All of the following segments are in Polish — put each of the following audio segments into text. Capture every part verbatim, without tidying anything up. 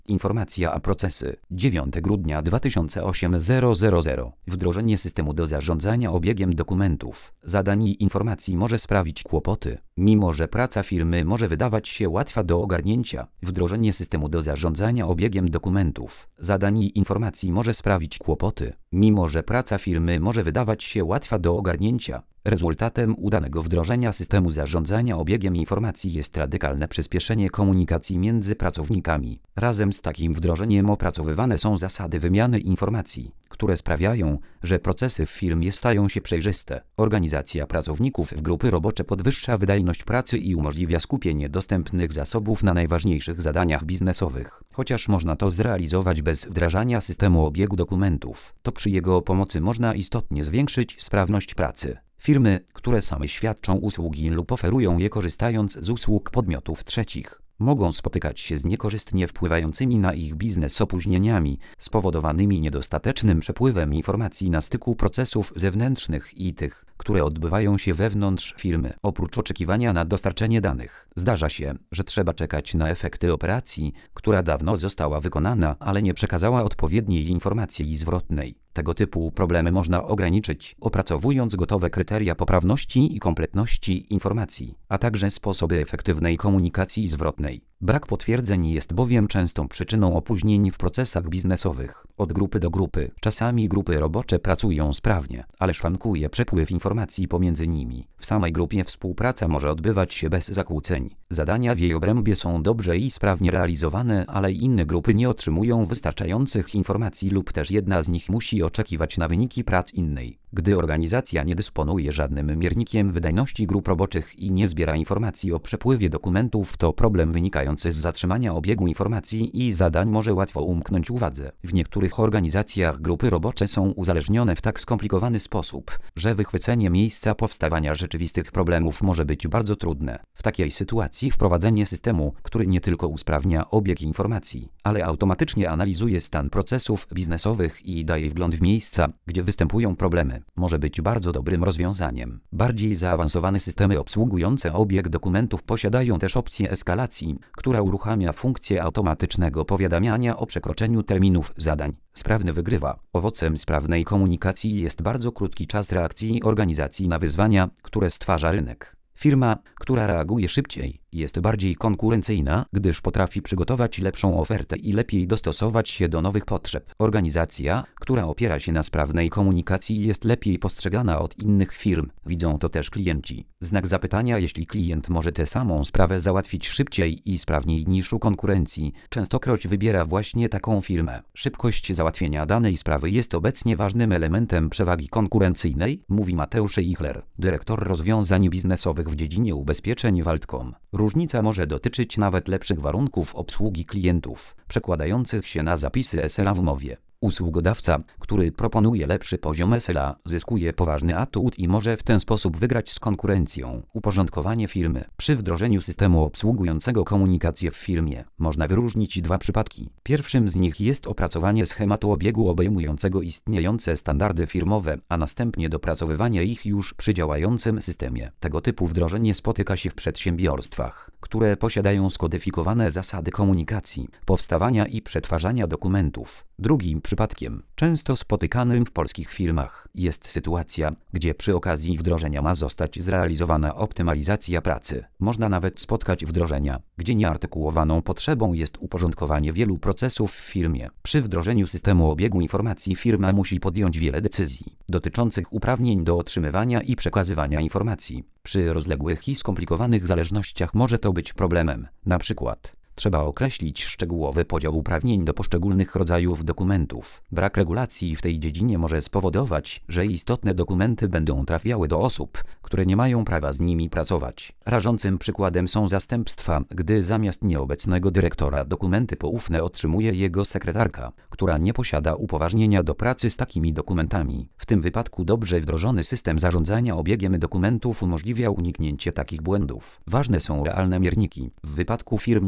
Informacja a procesy. dziewiątego grudnia dwa tysiące osiemnastego. Wdrożenie systemu do zarządzania obiegiem dokumentów, zadań i informacji może sprawić kłopoty. Mimo że praca firmy może wydawać się łatwa do ogarnięcia, wdrożenie systemu do zarządzania obiegiem dokumentów, zadań i informacji może sprawić kłopoty. Mimo że praca firmy może wydawać się łatwa do ogarnięcia, rezultatem udanego wdrożenia systemu zarządzania obiegiem informacji jest radykalne przyspieszenie komunikacji między pracownikami. Razem z takim wdrożeniem opracowywane są zasady wymiany informacji, które sprawiają, że procesy w firmie stają się przejrzyste. Organizacja pracowników w grupy robocze podwyższa wydajność pracy i umożliwia skupienie dostępnych zasobów na najważniejszych zadaniach biznesowych. Chociaż można to zrealizować bez wdrażania systemu obiegu dokumentów, to przy jego pomocy można istotnie zwiększyć sprawność pracy. Firmy, które same świadczą usługi lub oferują je korzystając z usług podmiotów trzecich, mogą spotykać się z niekorzystnie wpływającymi na ich biznes opóźnieniami, spowodowanymi niedostatecznym przepływem informacji na styku procesów zewnętrznych i tych, które odbywają się wewnątrz firmy. Oprócz oczekiwania na dostarczenie danych, zdarza się, że trzeba czekać na efekty operacji, która dawno została wykonana, ale nie przekazała odpowiedniej informacji zwrotnej. Tego typu problemy można ograniczyć, opracowując gotowe kryteria poprawności i kompletności informacji, a także sposoby efektywnej komunikacji zwrotnej. Brak potwierdzeń jest bowiem częstą przyczyną opóźnień w procesach biznesowych. Od grupy do grupy. Czasami grupy robocze pracują sprawnie, ale szwankuje przepływ informacji pomiędzy nimi. W samej grupie współpraca może odbywać się bez zakłóceń. Zadania w jej obrębie są dobrze i sprawnie realizowane, ale inne grupy nie otrzymują wystarczających informacji lub też jedna z nich musi oczekiwać na wyniki prac innej. Gdy organizacja nie dysponuje żadnym miernikiem wydajności grup roboczych i nie zbiera informacji o przepływie dokumentów, to problem wynikający z zatrzymania obiegu informacji i zadań może łatwo umknąć uwadze. W niektórych organizacjach grupy robocze są uzależnione w tak skomplikowany sposób, że wychwycenie miejsca powstawania rzeczywistych problemów może być bardzo trudne. W takiej sytuacji wprowadzenie systemu, który nie tylko usprawnia obieg informacji, ale automatycznie analizuje stan procesów biznesowych i daje wgląd w miejsca, gdzie występują problemy, może być bardzo dobrym rozwiązaniem. Bardziej zaawansowane systemy obsługujące obieg dokumentów posiadają też opcję eskalacji, która uruchamia funkcję automatycznego powiadamiania o przekroczeniu terminów zadań. Sprawny wygrywa. Owocem sprawnej komunikacji jest bardzo krótki czas reakcji organizacji na wyzwania, które stwarza rynek. Firma, która reaguje szybciej, jest bardziej konkurencyjna, gdyż potrafi przygotować lepszą ofertę i lepiej dostosować się do nowych potrzeb. Organizacja, która opiera się na sprawnej komunikacji, jest lepiej postrzegana od innych firm. Widzą to też klienci. Znak zapytania: jeśli klient może tę samą sprawę załatwić szybciej i sprawniej niż u konkurencji, częstokroć wybiera właśnie taką firmę. Szybkość załatwienia danej sprawy jest obecnie ważnym elementem przewagi konkurencyjnej, mówi Mateusz Eichler, dyrektor rozwiązań biznesowych w dziedzinie ubezpieczeń Waldcom. Różnica może dotyczyć nawet lepszych warunków obsługi klientów, przekładających się na zapisy S L A w umowie. Usługodawca, który proponuje lepszy poziom S L A, zyskuje poważny atut i może w ten sposób wygrać z konkurencją. Uporządkowanie firmy. Przy wdrożeniu systemu obsługującego komunikację w firmie można wyróżnić dwa przypadki. Pierwszym z nich jest opracowanie schematu obiegu obejmującego istniejące standardy firmowe, a następnie dopracowywanie ich już przy działającym systemie. Tego typu wdrożenie spotyka się w przedsiębiorstwach, które posiadają skodyfikowane zasady komunikacji, powstawania i przetwarzania dokumentów. Drugim przypadkiem, często spotykanym w polskich firmach, jest sytuacja, gdzie przy okazji wdrożenia ma zostać zrealizowana optymalizacja pracy. Można nawet spotkać wdrożenia, gdzie nieartykułowaną potrzebą jest uporządkowanie wielu procesów w firmie. Przy wdrożeniu systemu obiegu informacji firma musi podjąć wiele decyzji dotyczących uprawnień do otrzymywania i przekazywania informacji. Przy rozległych i skomplikowanych zależnościach może to być problemem. Na przykład trzeba określić szczegółowy podział uprawnień do poszczególnych rodzajów dokumentów. Brak regulacji w tej dziedzinie może spowodować, że istotne dokumenty będą trafiały do osób, które nie mają prawa z nimi pracować. Rażącym przykładem są zastępstwa, gdy zamiast nieobecnego dyrektora dokumenty poufne otrzymuje jego sekretarka, która nie posiada upoważnienia do pracy z takimi dokumentami. W tym wypadku dobrze wdrożony system zarządzania obiegiem dokumentów umożliwia uniknięcie takich błędów. Ważne są realne mierniki. W wypadku firm usługowych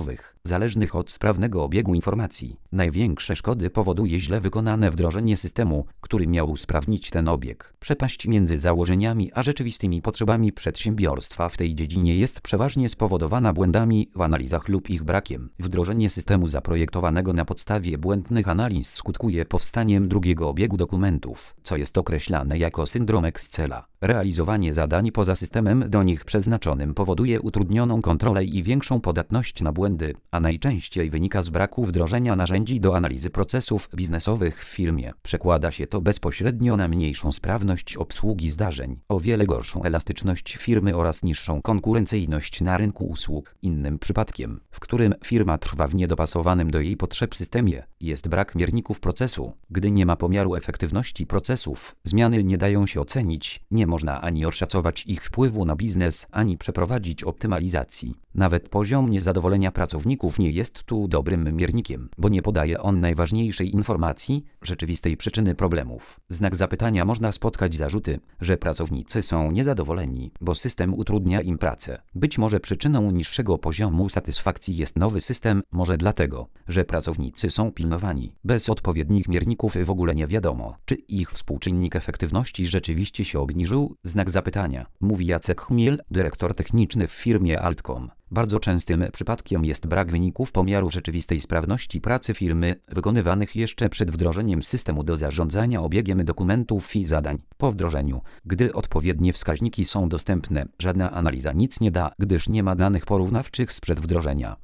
biznesowych, zależnych od sprawnego obiegu informacji. Największe szkody powoduje źle wykonane wdrożenie systemu, który miał usprawnić ten obieg. Przepaść między założeniami a rzeczywistymi potrzebami przedsiębiorstwa w tej dziedzinie jest przeważnie spowodowana błędami w analizach lub ich brakiem. Wdrożenie systemu zaprojektowanego na podstawie błędnych analiz skutkuje powstaniem drugiego obiegu dokumentów, co jest określane jako syndrom Excela. Realizowanie zadań poza systemem do nich przeznaczonym powoduje utrudnioną kontrolę i większą podatność na błędy, a najczęściej wynika z braku wdrożenia narzędzi do analizy procesów biznesowych w firmie. Przekłada się to bezpośrednio na mniejszą sprawność obsługi zdarzeń, o wiele gorszą elastyczność firmy oraz niższą konkurencyjność na rynku usług. Innym przypadkiem, w którym firma trwa w niedopasowanym do jej potrzeb systemie, jest brak mierników procesu. Gdy nie ma pomiaru efektywności procesów, zmiany nie dają się ocenić, nie można ani oszacować ich wpływu na biznes, ani przeprowadzić optymalizacji. Nawet poziom niezadowolenia pracowników nie jest tu dobrym miernikiem, bo nie podaje on najważniejszej informacji, rzeczywistej przyczyny problemów. Znak zapytania można spotkać zarzuty, że pracownicy są niezadowoleni, bo system utrudnia im pracę. Być może przyczyną niższego poziomu satysfakcji jest nowy system, może dlatego, że pracownicy są pilnowani. Bez odpowiednich mierników w ogóle nie wiadomo, czy ich współczynnik efektywności rzeczywiście się obniżył. Znak zapytania, mówi Jacek Chmiel, dyrektor techniczny w firmie Altcom. Bardzo częstym przypadkiem jest brak wyników pomiaru rzeczywistej sprawności pracy firmy, wykonywanych jeszcze przed wdrożeniem systemu do zarządzania obiegiem dokumentów i zadań. Po wdrożeniu, gdy odpowiednie wskaźniki są dostępne, żadna analiza nic nie da, gdyż nie ma danych porównawczych sprzed wdrożenia.